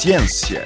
Ciência.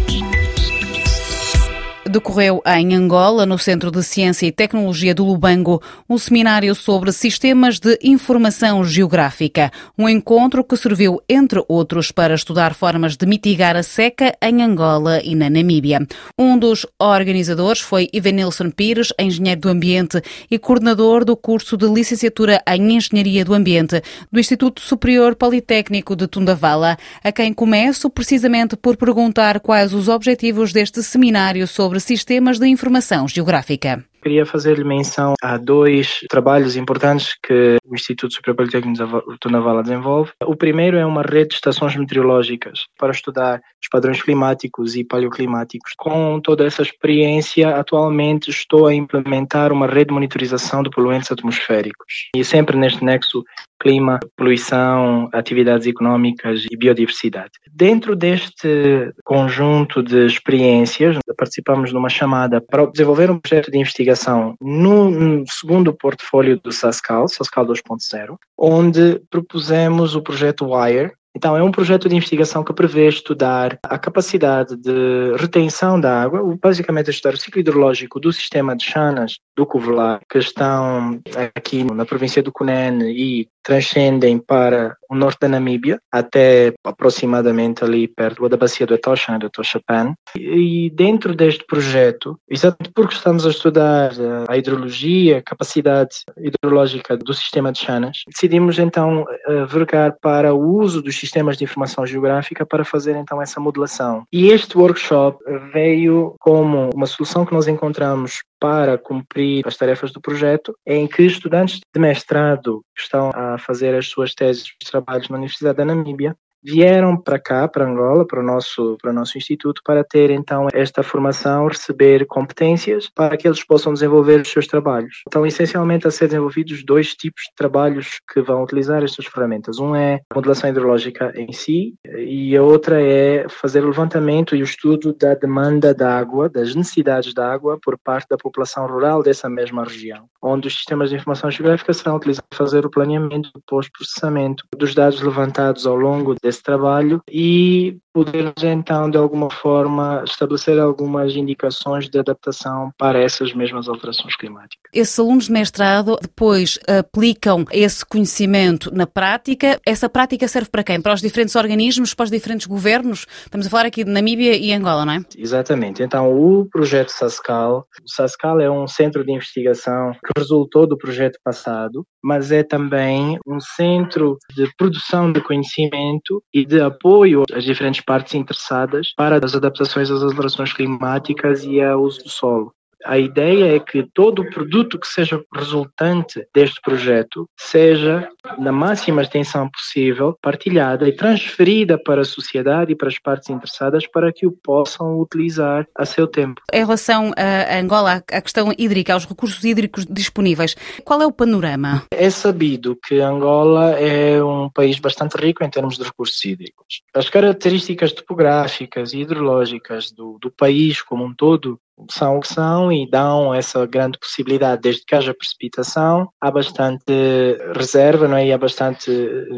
Decorreu em Angola, no Centro de Ciência e Tecnologia do Lubango, um seminário sobre sistemas de informação geográfica. Um encontro que serviu, entre outros, para estudar formas de mitigar a seca em Angola e na Namíbia. Um dos organizadores foi Ivanilson Pires, engenheiro do ambiente e coordenador do curso de licenciatura em Engenharia do Ambiente do Instituto Superior Politécnico de Tundavala, a quem começo precisamente por perguntar quais os objetivos deste seminário sobre sistemas de informação geográfica. Queria fazer-lhe menção a dois trabalhos importantes que o Instituto Superior Politécnico de Tundavala desenvolve. O primeiro é uma rede de estações meteorológicas para estudar os padrões climáticos e paleoclimáticos. Com toda essa experiência, atualmente estou a implementar uma rede de monitorização de poluentes atmosféricos. E sempre neste nexo clima, poluição, atividades económicas e biodiversidade. Dentro deste conjunto de experiências, participamos numa chamada para desenvolver um projeto de investigação no segundo portfólio do SASCAL 2.0, onde propusemos o projeto WIRE. Então, é um projeto de investigação que prevê estudar a capacidade de retenção da água, basicamente estudar o ciclo hidrológico do sistema de chanas do Covelar, que estão aqui na província do Cunene e transcendem para o norte da Namíbia, até aproximadamente ali perto da bacia do Etosha, do Etosha-Pan. E dentro deste projeto, exatamente porque estamos a estudar a hidrologia, a capacidade hidrológica do sistema de chanas, decidimos então vergar para o uso dos sistemas de informação geográfica para fazer então essa modelação. E este workshop veio como uma solução que nós encontramos para cumprir as tarefas do projeto, em que estudantes de mestrado que estão a fazer as suas teses e trabalhos na Universidade da Namíbia vieram para cá, para Angola, para o nosso instituto, para ter então esta formação, receber competências para que eles possam desenvolver os seus trabalhos. Então, essencialmente, a ser desenvolvidos dois tipos de trabalhos que vão utilizar estas ferramentas. Um é a modelação hidrológica em si e a outra é fazer o levantamento e o estudo da demanda da água, das necessidades da água por parte da população rural dessa mesma região, onde os sistemas de informação geográfica serão utilizados para fazer o planeamento e pós-processamento dos dados levantados ao longo desse trabalho e podermos então de alguma forma estabelecer algumas indicações de adaptação para essas mesmas alterações climáticas. Esses alunos de mestrado depois aplicam esse conhecimento na prática. Essa prática serve para quem? Para os diferentes organismos, para os diferentes governos? Estamos a falar aqui de Namíbia e Angola, não é? Exatamente. Então o projeto SASCAL, o SASCAL é um centro de investigação que resultou do projeto passado, mas é também um centro de produção de conhecimento e de apoio às diferentes partes interessadas para as adaptações às alterações climáticas e ao uso do solo. A ideia é que todo o produto que seja resultante deste projeto seja, na máxima extensão possível, partilhada e transferida para a sociedade e para as partes interessadas para que o possam utilizar a seu tempo. Em relação a Angola, à questão hídrica, aos recursos hídricos disponíveis, qual é o panorama? É sabido que Angola é um país bastante rico em termos de recursos hídricos. As características topográficas e hidrológicas do país como um todo são o que são e dão essa grande possibilidade, desde que haja precipitação, há bastante reserva, não é? E há bastante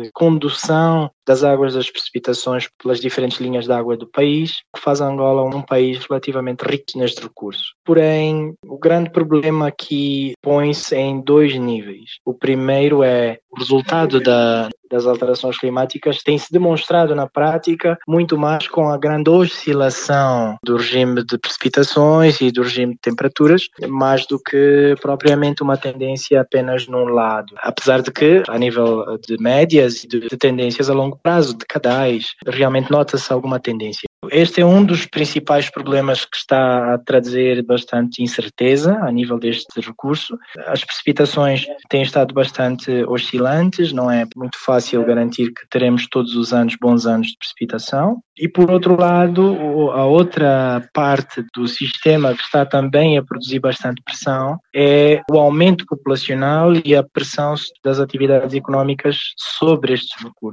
condução das águas das precipitações pelas diferentes linhas de água do país, que faz Angola um país relativamente rico neste recurso. Porém, o grande problema aqui põe-se em dois níveis. O primeiro é o resultado das alterações climáticas tem-se demonstrado na prática muito mais com a grande oscilação do regime de precipitações e do regime de temperaturas, mais do que propriamente uma tendência apenas num lado. Apesar de que, a nível de médias e de tendências a longo prazo, decadais, realmente nota-se alguma tendência. Este é um dos principais problemas que está a trazer bastante incerteza a nível deste recurso. As precipitações têm estado bastante oscilantes, não é muito fácil garantir que teremos todos os anos bons anos de precipitação. E, por outro lado, a outra parte do sistema que está também a produzir bastante pressão é o aumento populacional e a pressão das atividades económicas sobre estes recursos.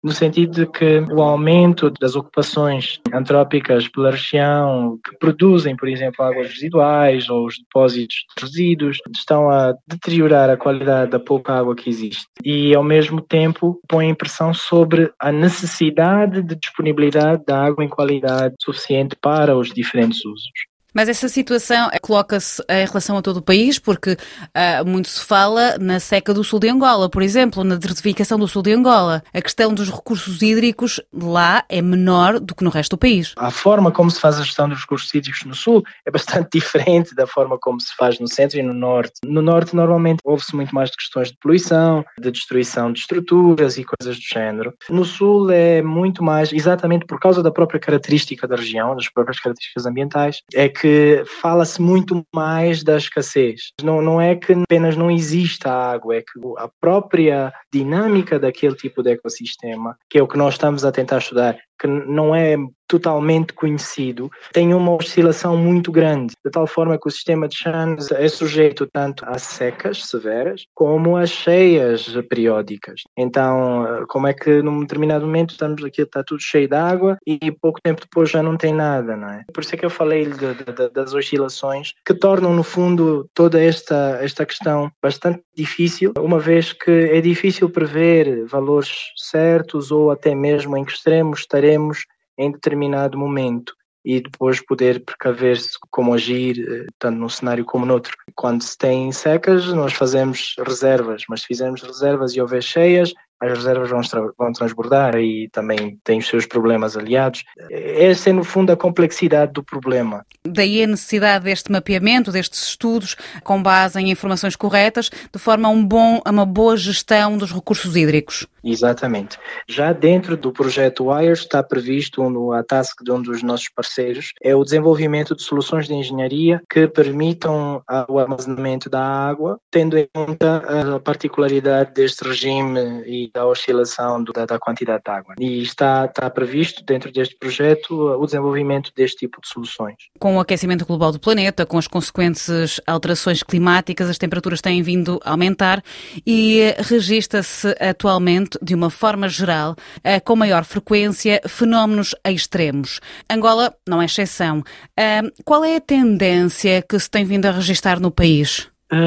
no sentido de que o aumento das ocupações antrópicas pela região, que produzem, por exemplo, águas residuais ou os depósitos de resíduos, estão a deteriorar a qualidade da pouca água que existe e, ao mesmo tempo, põem pressão sobre a necessidade de disponibilidade da água em qualidade suficiente para os diferentes usos. Mas essa situação coloca-se em relação a todo o país, porque muito se fala na seca do sul de Angola, por exemplo, na desertificação do sul de Angola. A questão dos recursos hídricos lá é menor do que no resto do país. A forma como se faz a gestão dos recursos hídricos no sul é bastante diferente da forma como se faz no centro e no norte. No norte, normalmente, ouve-se muito mais de questões de poluição, de destruição de estruturas e coisas do género. No sul é muito mais, exatamente por causa da própria característica da região, das próprias características ambientais, é que fala-se muito mais da escassez. Não é que apenas não exista água, é que a própria dinâmica daquele tipo de ecossistema, que é o que nós estamos a tentar estudar, que não é totalmente conhecido, tem uma oscilação muito grande, de tal forma que o sistema de Shannon é sujeito tanto a secas severas como a cheias periódicas. Então, como é que num determinado momento estamos aqui, está tudo cheio de água e pouco tempo depois já não tem nada, não é? Por isso é que eu falei das oscilações que tornam, no fundo, toda esta questão bastante difícil, uma vez que é difícil prever valores certos ou até mesmo em que extremos estaremos em determinado momento e depois poder precaver-se como agir, tanto num cenário como no outro. Quando se tem secas, nós fazemos reservas, mas se fizermos reservas e houver cheias, as reservas vão transbordar e também têm os seus problemas aliados. Essa é, no fundo, a complexidade do problema. Daí a necessidade deste mapeamento, destes estudos, com base em informações corretas, de forma a uma boa gestão dos recursos hídricos. Exatamente. Já dentro do projeto WIRE está previsto a task de um dos nossos parceiros, é o desenvolvimento de soluções de engenharia que permitam o armazenamento da água, tendo em conta a particularidade deste regime e da oscilação da quantidade de água. E está previsto dentro deste projeto o desenvolvimento deste tipo de soluções. Com o aquecimento global do planeta, com as consequentes alterações climáticas, as temperaturas têm vindo a aumentar e registra-se atualmente, de uma forma geral, com maior frequência, fenómenos extremos. Angola não é exceção. Qual é a tendência que se tem vindo a registrar no país?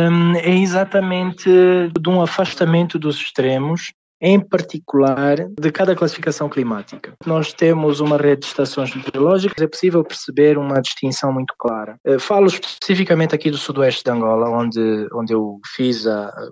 É exatamente de um afastamento dos extremos, em particular de cada classificação climática. Nós temos uma rede de estações meteorológicas, é possível perceber uma distinção muito clara. Falo especificamente aqui do sudoeste de Angola, onde eu fiz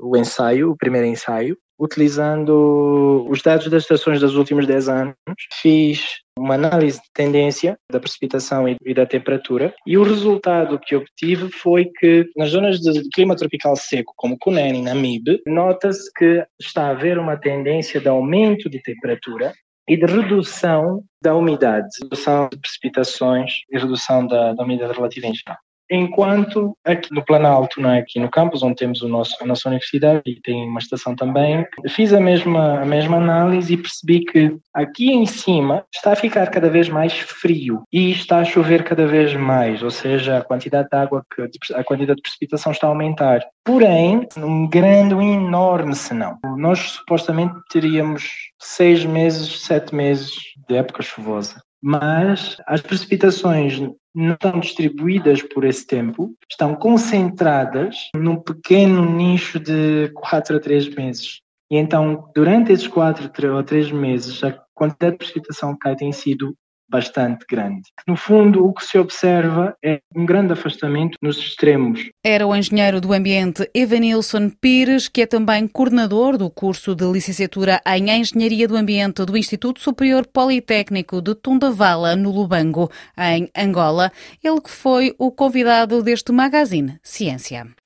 o primeiro ensaio, utilizando os dados das estações dos últimos 10 anos, fiz uma análise de tendência da precipitação e da temperatura e o resultado que obtive foi que nas zonas de clima tropical seco, como Cunene e Namibe, nota-se que está a haver uma tendência de aumento de temperatura e de redução da umidade, redução de precipitações e redução da umidade relativa em geral. Enquanto aqui no Planalto, não é? Aqui no campus, onde temos a nossa universidade e tem uma estação também, fiz a mesma análise e percebi que aqui em cima está a ficar cada vez mais frio e está a chover cada vez mais, ou seja, a quantidade de água, a quantidade de precipitação está a aumentar. Porém, um enorme senão. Nós supostamente teríamos 6 meses, 7 meses de época chuvosa. Mas as precipitações não estão distribuídas por esse tempo, estão concentradas num pequeno nicho de 4 a 3 meses. E então, durante esses 4 a 3 meses, a quantidade de precipitação que cai tem sido bastante grande. No fundo, o que se observa é um grande afastamento nos extremos. Era o engenheiro do ambiente Evanilson Pires, que é também coordenador do curso de licenciatura em Engenharia do Ambiente do Instituto Superior Politécnico de Tundavala, no Lubango, em Angola. Ele que foi o convidado deste magazine Ciência.